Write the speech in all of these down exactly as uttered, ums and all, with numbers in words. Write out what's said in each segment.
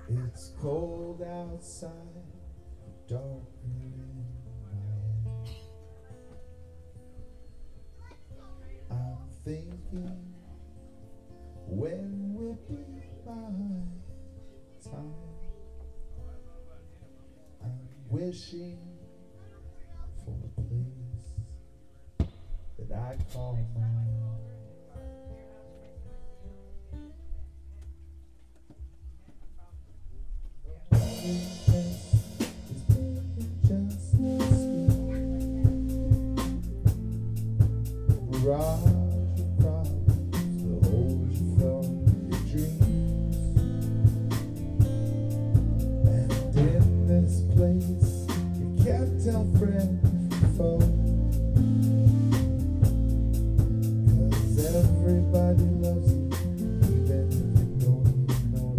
It's cold outside, darker in my head. I'm thinking, when will be my time? I'm wishing for a place that I call mine. Mirage of problems to hold you from your dreams. And in this place, you can't tell friend from foe, 'cause everybody loves you, even if you don't even know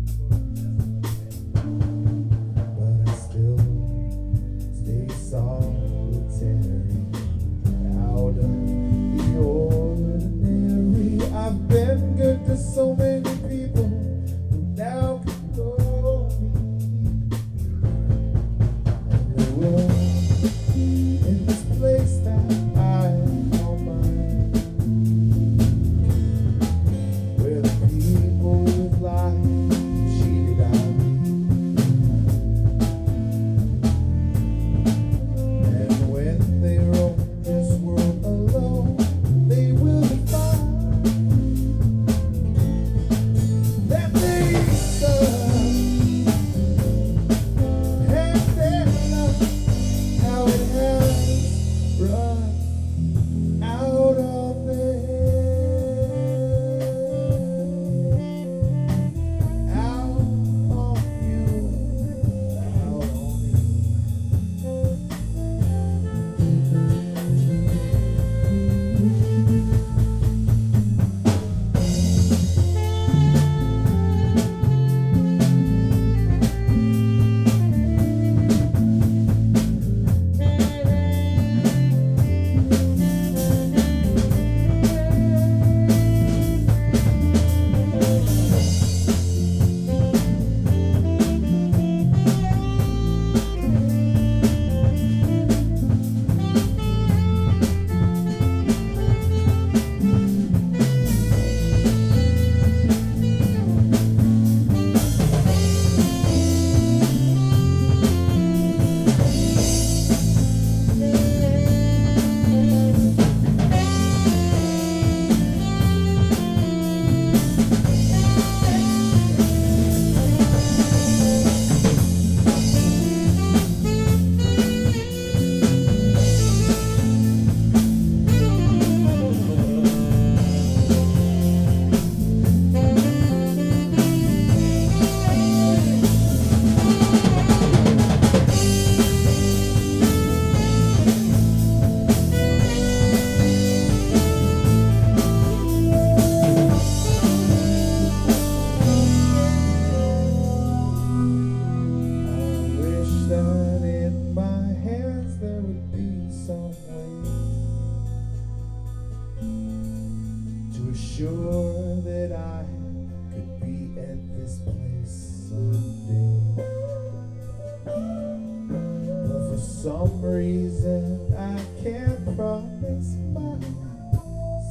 them. But I still stay solitary out of the ordinary. I've been good to so many people who now control me. And they will, in this place that I call mine, where the people who've lied, cheated out of me. And when they roam this world alone, they will find that they serve and their love, how it has run out of there, out on you, out on me. I wish that in my hands there would be some way to assure that I could be at this place someday. But for some reason I can't promise myself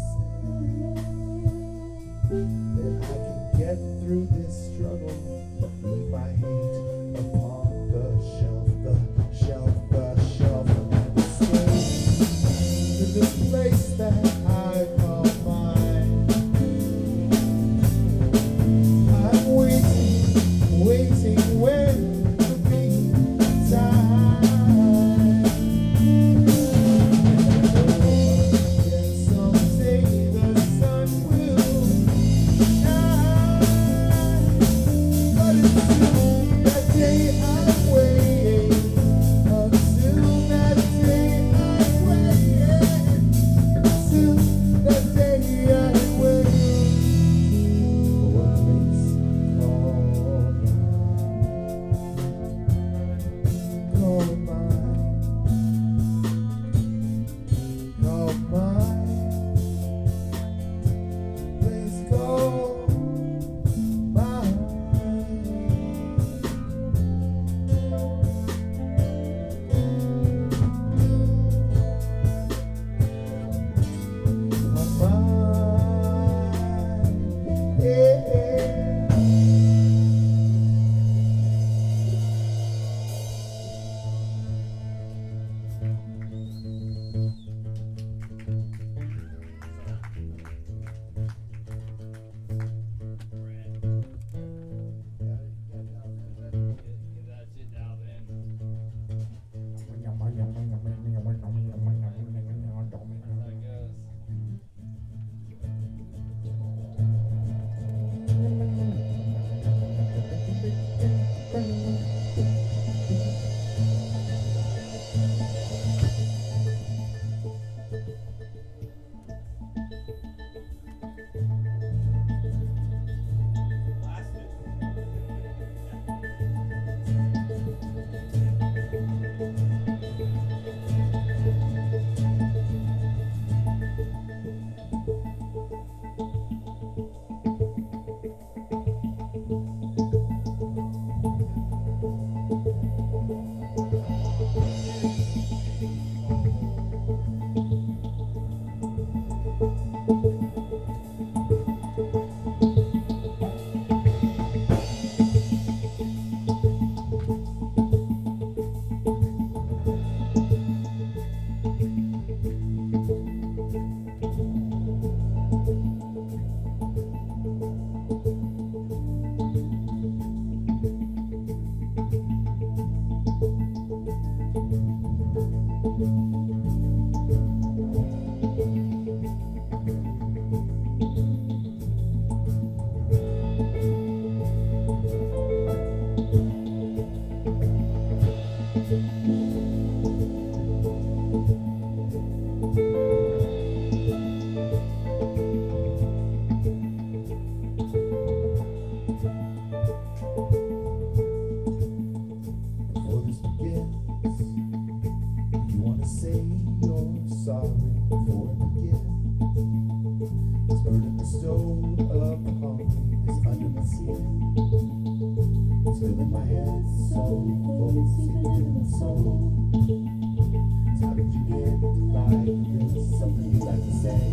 that I can get through this struggle. Leave my hate upon the shelf, the shelf, the shelf, and escape to this place that I call mine. I'm waiting, waiting when to be time. And someday the sun will shine. But until that day I wait, until that day I wait, until that day I wait for a place called mine, called mine, called mine, place called mine. filling my head so full, sinking in my soul. So how did you get like this? Something you'd like to say?